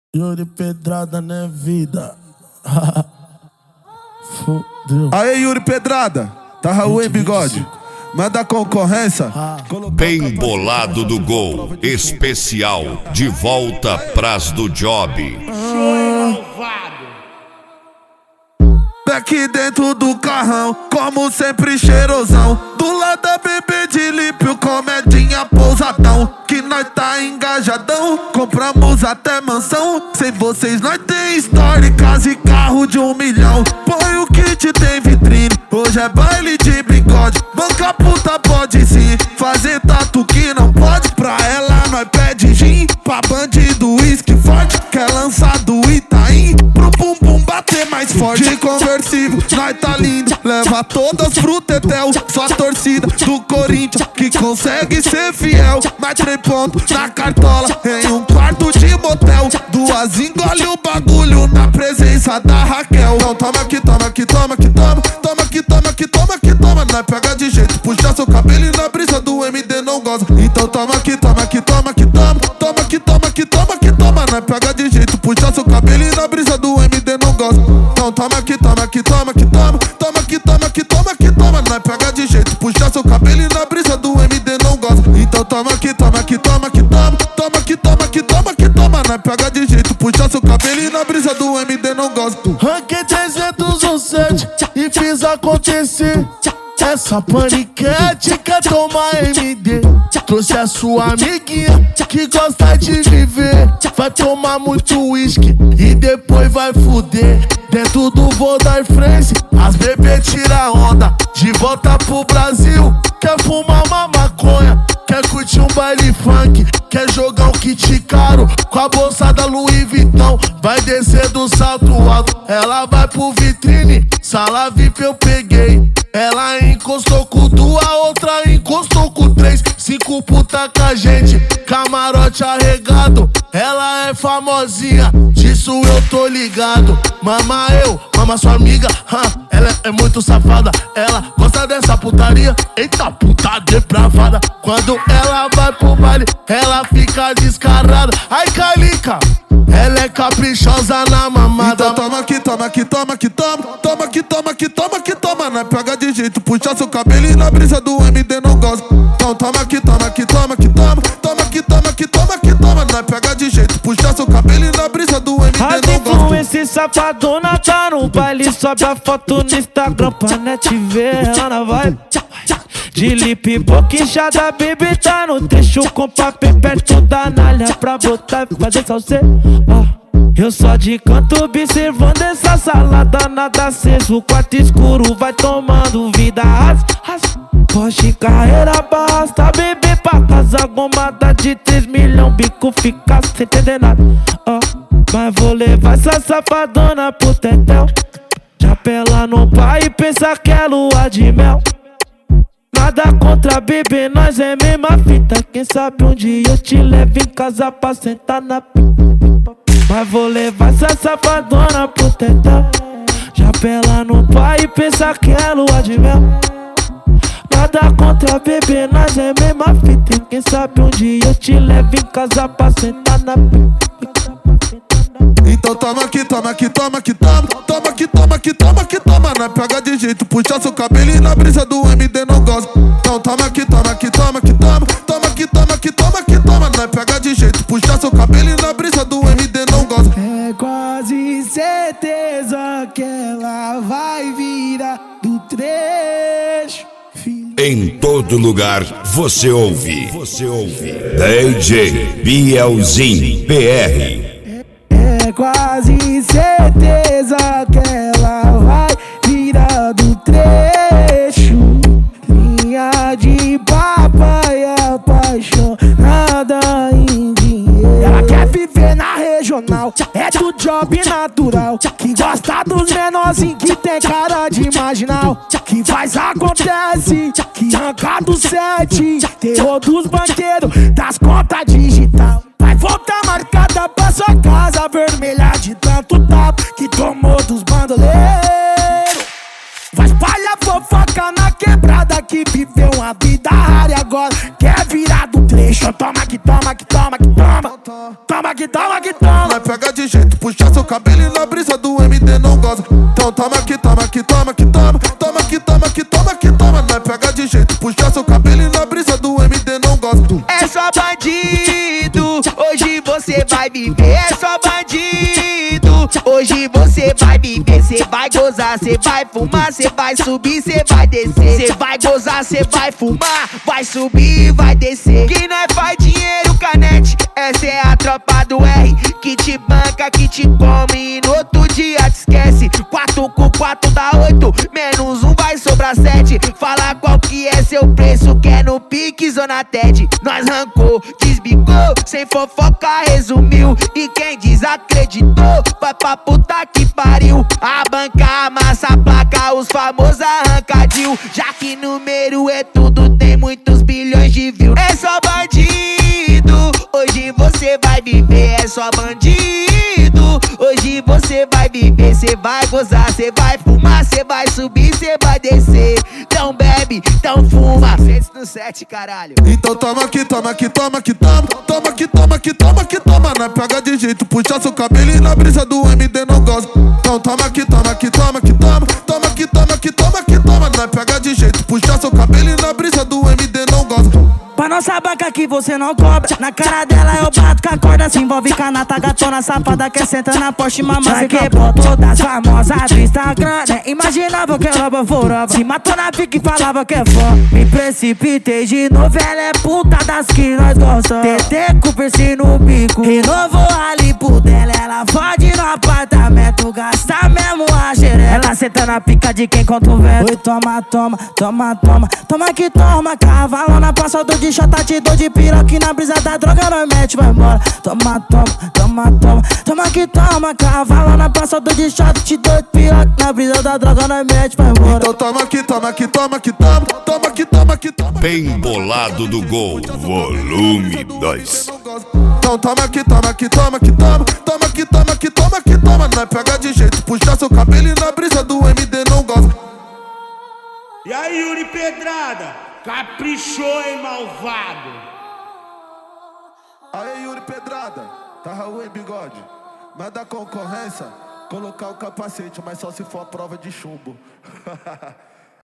Yuri Pedrada não é vida. Fudeu. Aê, Yuri Pedrada, tá Raul em bigode. Manda a concorrência. Bem bolado do gol, especial, de volta pras do job. Aqui dentro do carrão, como sempre cheirosão. Do lado da bebê de lípio, comedinha pousadão. Que nós tá engajadão, compramos até mansão. Sem vocês nós tem história, casa e carro de 1 milhão. Põe o kit, tem vitrine, hoje é baile de bigode. Banca puta pode sim, fazer tatu que não pode. Pra ela nós pede gin, pra bandido uísque forte. Quer lançar do Itaim, pro bumbum bater mais forte. De conversível, nós tá lindo, leva todas pro tetel. Só a torcida do Corinthians que consegue ser fiel. Mais 3 pontos na cartola, em um quarto de motel. 2 engole o bagulho na presença da Raquel. Então toma aqui, toma aqui, toma aqui, toma. Toma aqui, toma aqui, toma aqui, toma. Nós pega de jeito, puxa seu cabelo e na brisa do MD não goza. Então toma aqui, toma aqui, toma aqui, toma. Toma aqui, toma aqui, toma aqui, toma. Nós pega de jeito, puxa seu cabelo e na brisa do MD não goza. Então toma aqui, toma aqui, toma aqui, toma. Toma aqui, toma aqui, toma aqui, toma. Nós pega de jeito, puxa seu cabelo e na brisa do MD não goza. Então toma aqui, toma aqui, toma aqui, toma. Toma aqui, toma aqui, toma aqui, toma. Nós pega de jeito, puxa seu cabelo e na brisa do MD não goza. Ranquei 307 e fiz acontecer. Essa paniquete quer tomar MD. Trouxe a sua amiguinha que gosta de viver. Vai tomar muito uísque e depois vai fuder. Dentro do Vodai France, as bebês tira onda. De volta pro Brasil, quer fumar uma maconha. Quer curtir um baile funk, quer jogar um kit caro com a bolsa da Louis Vuitton. Vai descer do salto alto, ela vai pro vitrine. Sala VIP eu peguei. Ela encostou com 2, a outra encostou com 3. 5 puta com a gente, camarote arregado. Ela é famosinha, disso eu tô ligado. Mama eu, mama sua amiga, ela é muito safada. Ela gosta dessa putaria, eita puta depravada. Quando ela vai pro baile, ela fica descarada. Ai Calica, ela é caprichosa na mamada. Então toma aqui, toma aqui, toma aqui, toma. Toma aqui, toma aqui, toma aqui, toma. Nós pega de jeito, puxa seu cabelo e na brisa do MD não goza. Então toma aqui, toma aqui, toma aqui, toma. Toma aqui, toma aqui, toma aqui, toma. Nós pega de jeito, puxa seu cabelo e na brisa do MD as não goza. Esse safadona tá no baile, sobe a foto no Instagram pra net ver ela na vibe. De lip, boca inchada, baby tá no trecho com papel perto da nalha pra botar e fazer salse. Eu só de canto observando essa salada, nada aceso, o quarto escuro vai tomando vida. Porsche carreira basta, bebê pra casa, gomada de 3 milhões, bico fica sem entender nada. Mas vou levar essa safadona pro tetel. Chapela no pai e pensa que é lua de mel. Nada contra bebê, nós é mesma fita. Quem sabe um dia eu te levo em casa pra sentar na pipa. Mas vou levar essa safadona pro tetel. Chapela no pai e pensa que é lua de mel. Nada contra bebê, nós é mesma fita. Quem sabe um dia eu te levo em casa pra sentar na pipa. Então toma aqui, toma aqui, toma aqui, toma. Toma aqui, toma aqui, toma aqui, toma. Nós pega de jeito, puxa seu cabelo e na brisa do MD não goza. Então toma aqui, toma aqui, toma aqui, toma. Toma aqui, toma aqui, toma aqui, toma. Nós pega de jeito, puxa seu cabelo e na brisa do MD não goza. É quase certeza que ela vai virar do trecho. Em todo lugar você ouve. DJ Bielzinho PR. É quase certeza que ela vai virar do trecho. Linha de papai apaixonada em dinheiro. Ela quer viver na regional, é do job natural. Que gosta dos menorzinhos, que tem cara de marginal. Que faz acontece, que arranca do 7. Terror dos banqueiros, das contas digital. Vai voltar marcada pra sua casa vermelha de tanto tapa que tomou dos bandoleiros. Vai espalhar fofoca na quebrada que viveu uma vida rara e agora quer virar do trecho. Então toma que toma, que toma, que toma. Toma que toma, que toma. Nós pega de jeito, puxa seu cabelo e na brisa do MD não goza. Então toma que toma, que toma, que toma. Toma que toma, que toma, que toma. Nós pega de jeito, puxa seu cabelo e na brisa do MD não goza. É só bandido, hoje você vai viver. É só bandido, hoje você vai viver. Cê vai gozar, cê vai fumar, cê vai subir, cê vai descer. Cê vai gozar, cê vai fumar, vai subir e vai descer. Que nós faz dinheiro, canete. Essa é a tropa do R, que te banca, que te come e no outro dia te esquece. 4 com 4 dá 8, menos 1 vai sobrar 7. Fala qual que é seu preço, que é no pique Zona TED. Nós rancou, desbicou, sem fofoca resumiu. E quem desacreditou, vai pra puta que pariu. A banca amassa a placa, os famosos arrancadinho. Já que número é tudo, tem muitos bilhões de views. É só bandido, hoje você vai viver. É só bandido, hoje você vai viver. Cê vai gozar, cê vai fumar, cê vai subir, cê vai descer. Então bebe, então fuma. 6 no 7, caralho. Então toma que toma, que toma, que toma. Toma que toma, que toma, que toma. Nós pega de jeito, puxa seu cabelo e na brisa do MD não goza. Então toma que toma, que toma, que toma. Toma que toma, que toma, que toma. Nós pega de jeito, puxa seu cabelo e na brisa do MD não goza. Pra nossa banca que você não cobra. Na cara dela eu bato com a corda. Se envolve canata, gatona safada que senta na Porsche, mamãe. Que botou das famosas do Instagram, né? Imaginava que ela fora. Se matou na pique e falava que é fã. Me precipitei de novo, ela é puta das que nós gostamos. TT com piercing no bico, renovou a lipo dela. Ela fode no apartamento, gasta mesmo a xereca. Ela senta na pica de quem conta o vento. Oi, toma, toma, toma, toma. Toma que toma, cavalona, passa do chata, te dou de piroca e na brisa da droga nós mete, vai embora. Toma, toma, toma, toma. Toma que toma, cavalona, passa do de chata, te dou de piroca na brisa da droga nós mete, vai embora. Então toma que toma, que toma, que toma. Toma que toma, que toma. Bem bolado do Gol, volume 2. Então toma que toma, que toma, que toma. Toma que toma, que toma, que toma. Nós pega de jeito, puxa seu cabelo e na brisa do MD não goza. E aí, Yuri Pedrada? Caprichou, hein, malvado? Aí, Yuri Pedrada, tá Raul e Bigode. Mas da concorrência, colocar o capacete, mas só se for a prova de chumbo.